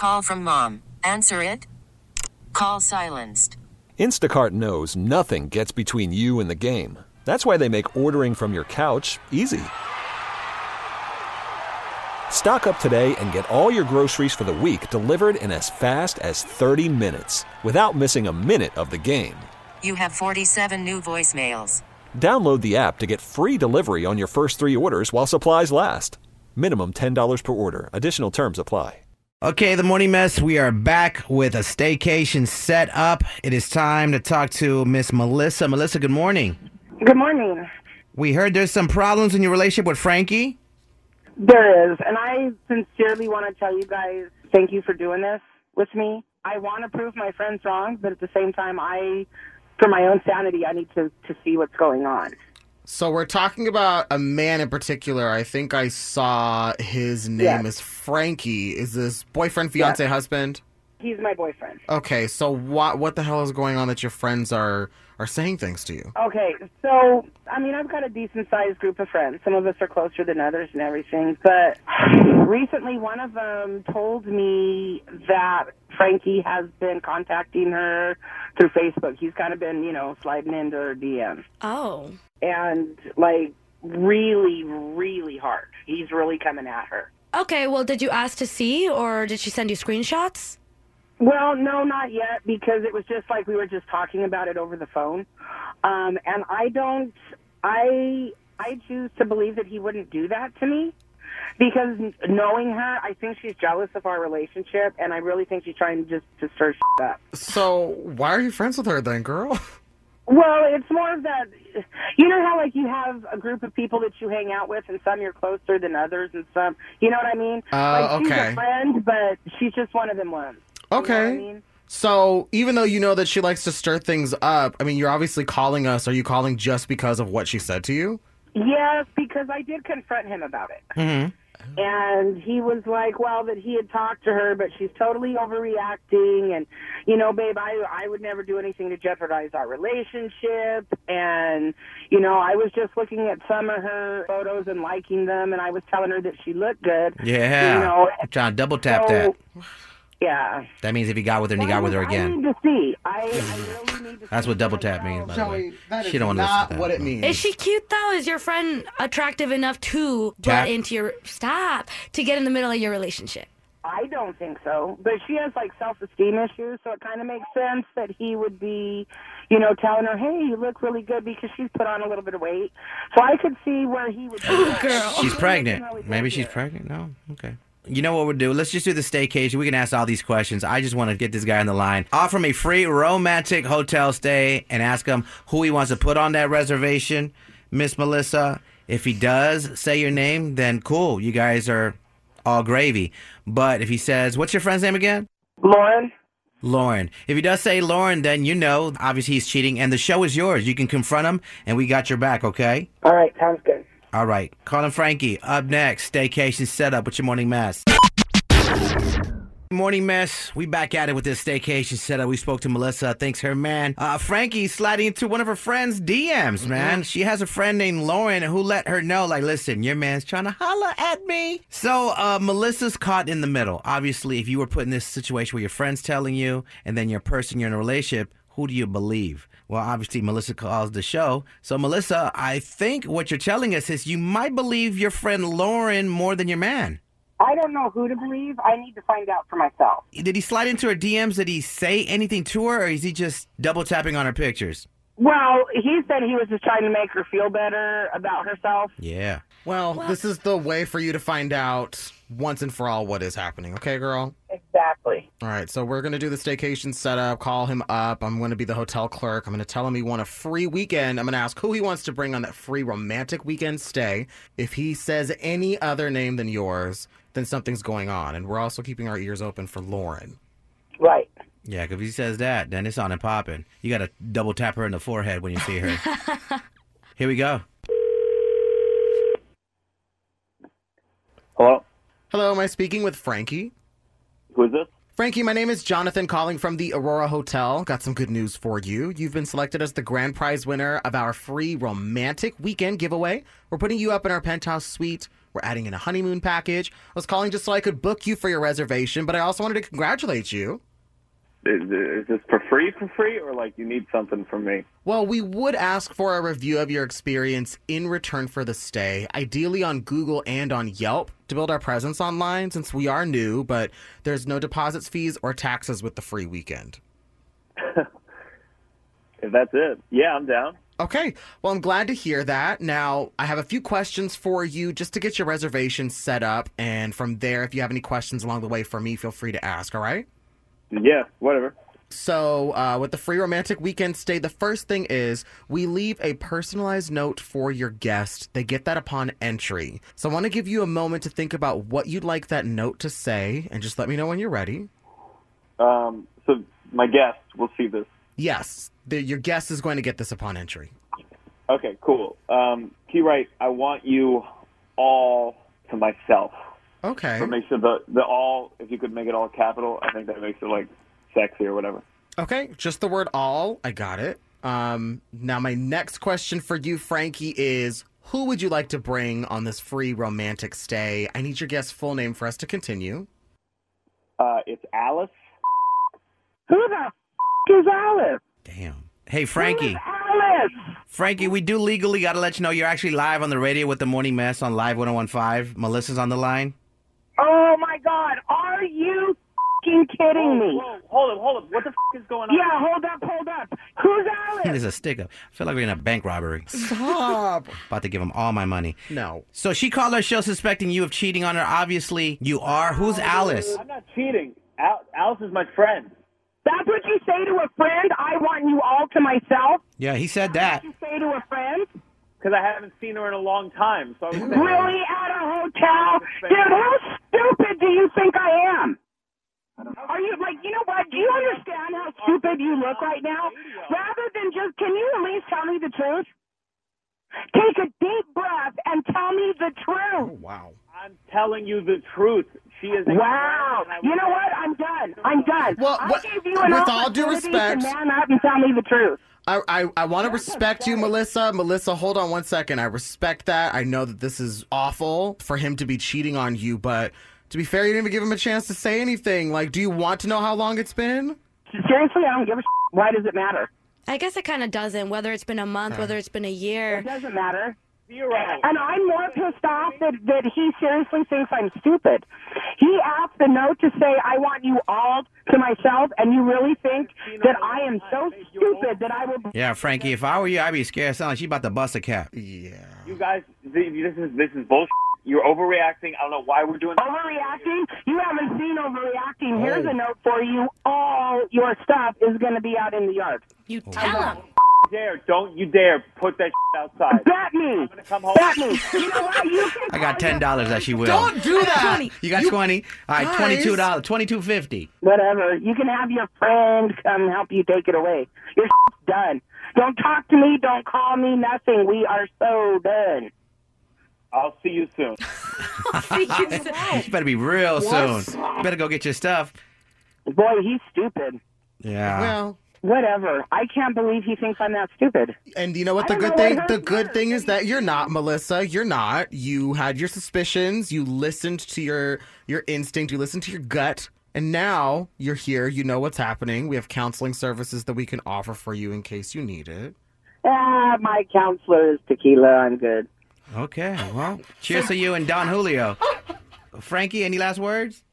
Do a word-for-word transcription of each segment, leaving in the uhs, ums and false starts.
Call from mom. Answer it. Call silenced. Instacart knows nothing gets between you and the game. That's why they make ordering from your couch easy. Stock up today and get all your groceries for the week delivered in as fast as thirty minutes without missing a minute of the game. You have forty-seven new voicemails. Download the app to get free delivery on your first three orders while supplies last. Minimum ten dollars per order. Additional terms apply. Okay, the Morning Mess, we are back with a staycation set up. It is time to talk to Miss Melissa. Melissa, good morning. Good morning. We heard there's some problems in your relationship with Frankie. There is, and I sincerely want to tell you guys thank you for doing this with me. I want to prove my friends wrong, but at the same time, I, for my own sanity, I need to, to see what's going on. So we're talking about a man in particular. I think I saw his name Yes. is Frankie. Is this boyfriend, fiance, Yes. husband? He's my boyfriend. Okay, so what what the hell is going on that your friends are are saying things to you? Okay, so, I mean, I've got a decent-sized group of friends. Some of us are closer than others and everything, but recently one of them told me that Frankie has been contacting her through Facebook. He's kind of been, you know, sliding into her D Ms. Oh. And, like, really, really hard. He's really coming at her. Okay, well, did you ask to see, or did she send you screenshots? Well, no, not yet, because it was just like we were just talking about it over the phone. Um, and I don't, I, I choose to believe that he wouldn't do that to me, because knowing her, I think she's jealous of our relationship, and I really think she's trying just to stir shit up. So why are you friends with her then, girl? Well, it's more of that, you know how, like, you have a group of people that you hang out with, and some you're closer than others, and some, you know what I mean? Uh, like, she's okay. a friend, but she's just one of them ones. Okay. You know what I mean? So even though you know that she likes to stir things up, I mean, you're obviously calling us. Are you calling just because of what she said to you? Yes, because I did confront him about it. Mm-hmm. And he was like, well, that he had talked to her, but she's totally overreacting. And, you know, babe, I, I would never do anything to jeopardize our relationship. And, you know, I was just looking at some of her photos and liking them, and I was telling her that she looked good. Yeah. You know, I'm trying to double tap so, that. Yeah. That means if he got with her and he Well, got with her I again. need to see. I, I really need to That's see what double for tap myself. means, by the way. Joey, that She is don't wanna listen not to that. what it means. Is she cute, though? Is your friend attractive enough to Tap. butt into your... Stop. To get in the middle of your relationship? I don't think so. But she has, like, self-esteem issues, so it kind of makes sense that he would be, you know, telling her, hey, you look really good, because she's put on a little bit of weight. So I could see where he would be. Ooh, girl. She's pregnant. Really Maybe good she's here. pregnant? No? Okay. You know what we'll do? Let's just do the staycation. We can ask all these questions. I just want to get this guy on the line. Offer him a free romantic hotel stay and ask him who he wants to put on that reservation. Miss Melissa, if he does say your name, then cool. You guys are all gravy. But if he says, what's your friend's name again? Lauren? Lauren. If he does say Lauren, then you know, obviously he's cheating, and the show is yours. You can confront him, and we got your back, okay? All right, sounds good. All right. Colin Frankie, up next. Staycation setup with your morning mess. Morning mess. We back at it with this staycation setup. We spoke to Melissa. Thanks her man. Uh, Frankie sliding into one of her friend's D Ms, man. Mm-hmm. She has a friend named Lauren who let her know, like, listen, your man's trying to holler at me. So uh, Melissa's caught in the middle. Obviously, if you were put in this situation where your friend's telling you and then your person you're in a relationship, who do you believe? Well, obviously, Melissa calls the show. So, Melissa, I think what you're telling us is you might believe your friend Lauren more than your man. I don't know who to believe. I need to find out for myself. Did he slide into her D Ms? Did he say anything to her, or is he just double tapping on her pictures? Well, he said he was just trying to make her feel better about herself. Yeah. Well, this is the way for you to find out once and for all what is happening. Okay, girl? Exactly. All right, so we're going to do the staycation setup, call him up. I'm going to be the hotel clerk. I'm going to tell him he wants a free weekend. I'm going to ask who he wants to bring on that free romantic weekend stay. If he says any other name than yours, then something's going on. And we're also keeping our ears open for Lauren. Right. Yeah, because if he says that, then it's on and popping. You got to double tap her in the forehead when you see her. Here we go. Hello? Hello, am I speaking with Frankie? Who is this? Frankie, my name is Jonathan calling from the Aurora Hotel. Got some good news for you. You've been selected as the grand prize winner of our free romantic weekend giveaway. We're putting you up in our penthouse suite. We're adding in a honeymoon package. I was calling just so I could book you for your reservation, but I also wanted to congratulate you. Is, is this for free for free, or like you need something from me? Well, we would ask for a review of your experience in return for the stay, ideally on Google and on Yelp, to build our presence online since we are new, but there's no deposits, fees, or taxes with the free weekend. If that's it, yeah, I'm down. Okay, well, I'm glad to hear that. Now, I have a few questions for you just to get your reservation set up, and from there, if you have any questions along the way for me, feel free to ask, all right? Yeah, whatever. So, uh, with the free romantic weekend stay, the first thing is we leave a personalized note for your guest. They get that upon entry. So, I want to give you a moment to think about what you'd like that note to say, and just let me know when you're ready. Um, so my guest will see this. Yes, the, your guest is going to get this upon entry. Okay, cool. Um, can you write, I want you all to myself? Okay. But make sure the, the all, if you could make it all capital, I think that makes it, like, sexy or whatever. Okay, just the word all. I got it. Um, now, my next question for you, Frankie, is who would you like to bring on this free romantic stay? I need your guest's full name for us to continue. Uh, it's Alice. Who the f*** is Alice? Damn. Hey, Frankie. Alice! Frankie, we do legally got to let you know you're actually live on the radio with the Morning Mess on Live ten fifteen. Melissa's on the line. Oh, my God. Are you f***ing kidding me? Whoa, hold up, hold up. What the f*** is going on? Yeah, hold up, hold up. Who's Alice? There's a stick up. I feel like we're in a bank robbery. Stop. About to give him all my money. No. So she called our show suspecting you of cheating on her. Obviously, you are. Who's Alice? I'm not cheating. Al- Alice is my friend. That's what you say to a friend? I want you all to myself? Yeah, he said that. That's what you say to a friend? Because I haven't seen her in a long time. So I was saying, Really? At a hotel? Dude, how stupid do you think I am? Are you, like, you know what? Do you understand how stupid you look right now? Rather than just, can you at least tell me the truth? Take a deep breath and tell me the truth. Wow. I'm telling you the truth. She is a Wow. friend, and I You know what? I'm done. I'm done. Well, I what- gave you an with all due opportunity respect- to man up and tell me the truth. I, I, I want to respect you, Melissa. Melissa, hold on one second. I respect that. I know that this is awful for him to be cheating on you, but to be fair, you didn't even give him a chance to say anything. Like, do you want to know how long it's been? Seriously, I don't give a shit. Why does it matter? I guess it kind of doesn't, whether it's been a month, whether it's been a It year. doesn't matter. Zero. And I'm more pissed off that, that he seriously thinks I'm stupid. He asked the note to say, I want you all to myself, and you really think that I am so stupid that I will... Yeah, Frankie, if I were you, I'd be scared. Sound like she about to bust a cap. Yeah. You guys, this is this is bullshit. You're overreacting. I don't know why we're doing this. Overreacting? You haven't seen overreacting. Here's a note for you. All your stuff is going to be out in the yard. You tell him. Dare, don't you dare put that outside. Bet me. I'm gonna come home. Bet me. You know what? You can I got call ten dollars that she will. Don't do that. You got twenty. All right, Guys. twenty-two dollars, twenty-two fifty. Whatever. You can have your friend come help you take it away. Your done. Don't talk to me. Don't call me. Nothing. We are so done. I'll see you soon. You better be real soon. You better go get your stuff. Boy, he's stupid. Yeah. Well, Whatever. I can't believe he thinks I'm that stupid. and you know what I the don't good know thing what the hurt good her. thing is that you're not, Melissa. You're not. You had your suspicions, you listened to your your instinct, you listened to your gut, and now you're here, you know what's happening. We have counseling services that we can offer for you in case you need it. Ah, my counselor is tequila. I'm good. Okay, well, cheers to you and Don Julio. Frankie, any last words?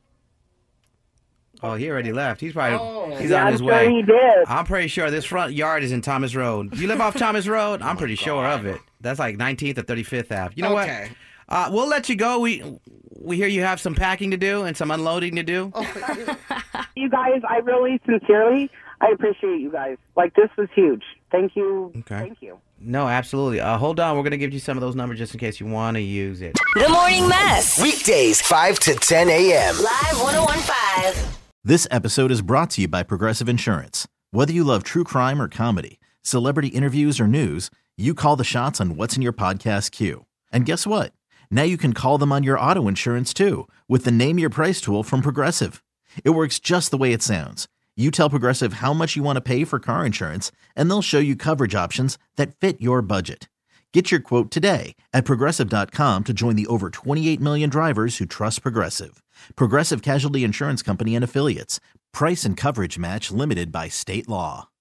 Oh, he already left. He's probably he's Yeah, on I'm his sure way. he did. I'm pretty sure this front yard is in Thomas Road. You live off Thomas Road? I'm pretty sure of it. That's like nineteenth or thirty-fifth Avenue. You know Okay. what? Uh, we'll let you go. We we hear you have some packing to do and some unloading to do. You guys, I really, sincerely, I appreciate you guys. Like, this was huge. Thank you. Okay. Thank you. No, absolutely. Uh, hold on. We're going to give you some of those numbers just in case you want to use it. The Morning Mess. Weekdays, five to ten a.m. Live ten fifteen. This episode is brought to you by Progressive Insurance. Whether you love true crime or comedy, celebrity interviews or news, you call the shots on what's in your podcast queue. And guess what? Now you can call them on your auto insurance too with the Name Your Price tool from Progressive. It works just the way it sounds. You tell Progressive how much you want to pay for car insurance, and they'll show you coverage options that fit your budget. Get your quote today at Progressive dot com to join the over twenty-eight million drivers who trust Progressive. Progressive Casualty Insurance Company and Affiliates. Price and coverage match limited by state law.